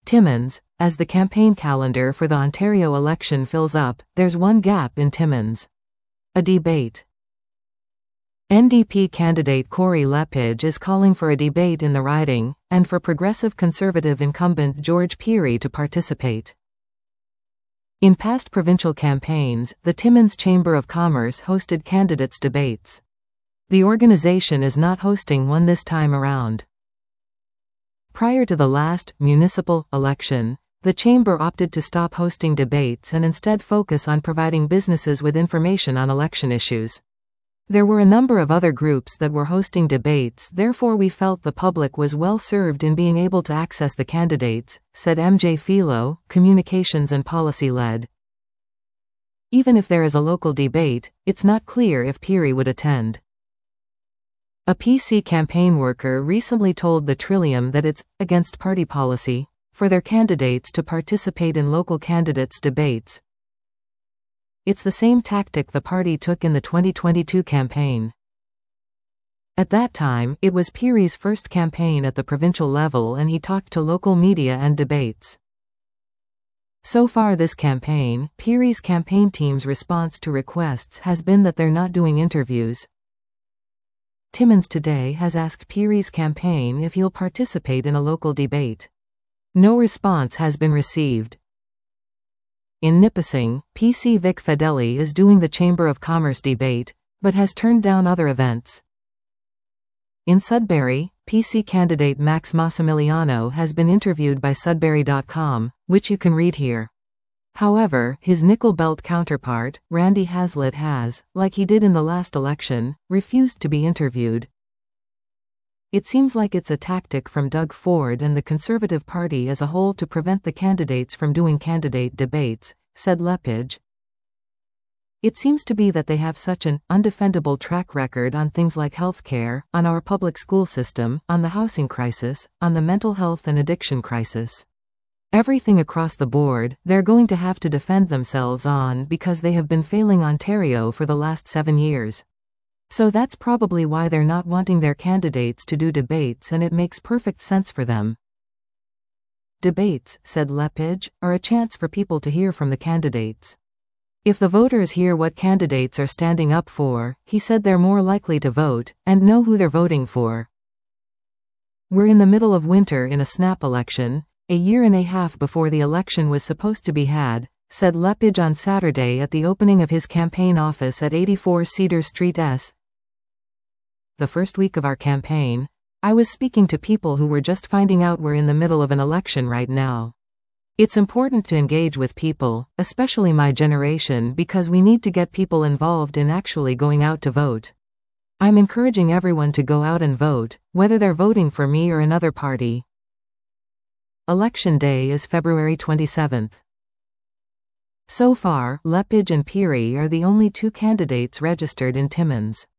Timmins. As the campaign calendar for the Ontario election fills up, there's one gap in Timmins. A debate. NDP candidate Cory Lepage is calling for a debate in the riding, and for Progressive Conservative incumbent George Pirie to participate. In past provincial campaigns, the Timmins Chamber of Commerce hosted candidates' debates. The organization is not hosting one this time around. Prior to the last municipal election, the chamber opted to stop hosting debates and instead focus on providing businesses with information on election issues. There were a number of other groups that were hosting debates, therefore we felt the public was well served in being able to access the candidates, said MJ Philo, communications and policy lead. Even if there is a local debate, it's not clear if Pirie would attend. A PC campaign worker recently told the Trillium that it's against party policy for their candidates to participate in local candidates' debates. It's the same tactic the party took in the 2022 campaign. At that time, it was Pirie's first campaign at the provincial level and he talked to local media and debates. So far this campaign, Pirie's campaign team's response to requests has been that they're not doing interviews. Timmins Today has asked Pirie's campaign if he'll participate in a local debate. No response has been received. In Nipissing, PC Vic Fedeli is doing the Chamber of Commerce debate, but has turned down other events. In Sudbury, PC candidate Max Massimiliano has been interviewed by Sudbury.com, which you can read here. However, his Nickel Belt counterpart, Randy Hazlitt has, like he did in the last election, refused to be interviewed. It seems like it's a tactic from Doug Ford and the Conservative Party as a whole to prevent the candidates from doing candidate debates, said Lepage. It seems to be that they have such an undefendable track record on things like healthcare, on our public school system, on the housing crisis, on the mental health and addiction crisis. Everything across the board, they're going to have to defend themselves on because they have been failing Ontario for the last 7 years. So that's probably why they're not wanting their candidates to do debates, and it makes perfect sense for them. Debates, said Lepage, are a chance for people to hear from the candidates. If the voters hear what candidates are standing up for, he said they're more likely to vote, and know who they're voting for. We're in the middle of winter in a snap election, a year and a half before the election was supposed to be had, said Lepage on Saturday at the opening of his campaign office at 84 Cedar Street S. The first week of our campaign, I was speaking to people who were just finding out we're in the middle of an election right now. It's important to engage with people, especially my generation, because we need to get people involved in actually going out to vote. I'm encouraging everyone to go out and vote, whether they're voting for me or another party. Election day is February 27th. So far, Lepage and Pirie are the only two candidates registered in Timmins.